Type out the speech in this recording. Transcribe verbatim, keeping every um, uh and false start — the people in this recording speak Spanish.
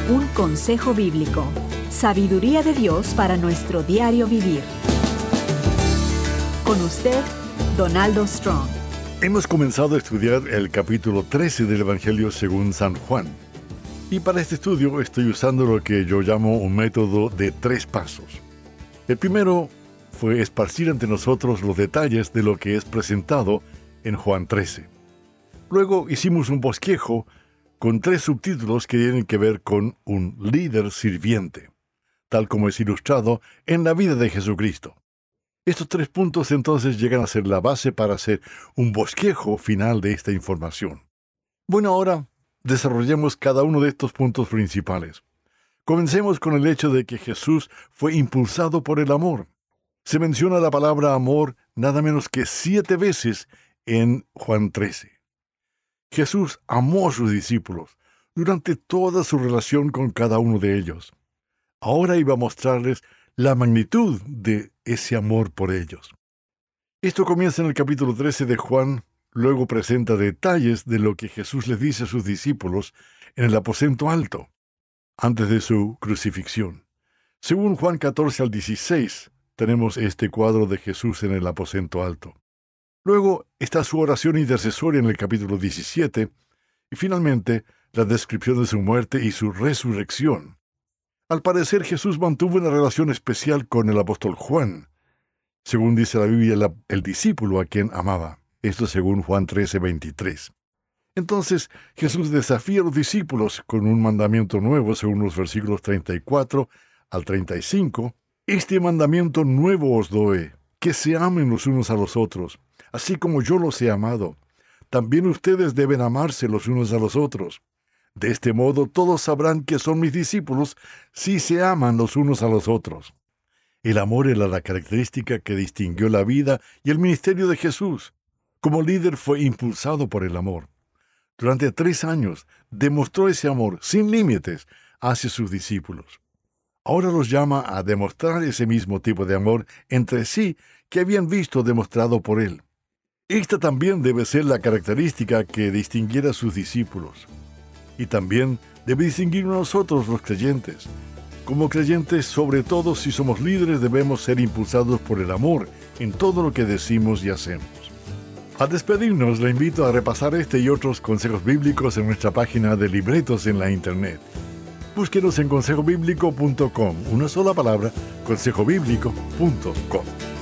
Un consejo bíblico. Sabiduría de Dios para nuestro diario vivir. Con usted, Donaldo Strong. Hemos comenzado a estudiar el capítulo trece del Evangelio según San Juan. Y para este estudio estoy usando lo que yo llamo un método de tres pasos. El primero fue esparcir ante nosotros los detalles de lo que es presentado en Juan trece. Luego hicimos un bosquejo con tres subtítulos que tienen que ver con un líder sirviente, tal como es ilustrado en la vida de Jesucristo. Estos tres puntos entonces llegan a ser la base para hacer un bosquejo final de esta información. Bueno, ahora desarrollemos cada uno de estos puntos principales. Comencemos con el hecho de que Jesús fue impulsado por el amor. Se menciona la palabra amor nada menos que siete veces en Juan trece. Jesús amó a sus discípulos durante toda su relación con cada uno de ellos. Ahora iba a mostrarles la magnitud de ese amor por ellos. Esto comienza en el capítulo trece de Juan, luego presenta detalles de lo que Jesús les dice a sus discípulos en el aposento alto, antes de su crucifixión. Según Juan catorce al dieciséis, tenemos este cuadro de Jesús en el aposento alto. Luego está su oración intercesoria en el capítulo diecisiete, y finalmente la descripción de su muerte y su resurrección. Al parecer, Jesús mantuvo una relación especial con el apóstol Juan, según dice la Biblia, la, el discípulo a quien amaba. Esto según Juan trece, veintitrés. Entonces, Jesús desafía a los discípulos con un mandamiento nuevo, según los versículos treinta y cuatro al treinta y cinco. Este mandamiento nuevo os doy, que se amen los unos a los otros, así como yo los he amado. También ustedes deben amarse los unos a los otros. De este modo todos sabrán que son mis discípulos si se aman los unos a los otros. El amor era la característica que distinguió la vida y el ministerio de Jesús. Como líder fue impulsado por el amor. Durante tres años demostró ese amor sin límites hacia sus discípulos. Ahora los llama a demostrar ese mismo tipo de amor entre sí que habían visto demostrado por él. Esta también debe ser la característica que distinguiera a sus discípulos. Y también debe distinguirnos a nosotros los creyentes. Como creyentes, sobre todo si somos líderes, debemos ser impulsados por el amor en todo lo que decimos y hacemos. Al despedirnos, le invito a repasar este y otros consejos bíblicos en nuestra página de libretos en la Internet. Búsquenos en consejo bíblico punto com, una sola palabra, consejo bíblico punto com.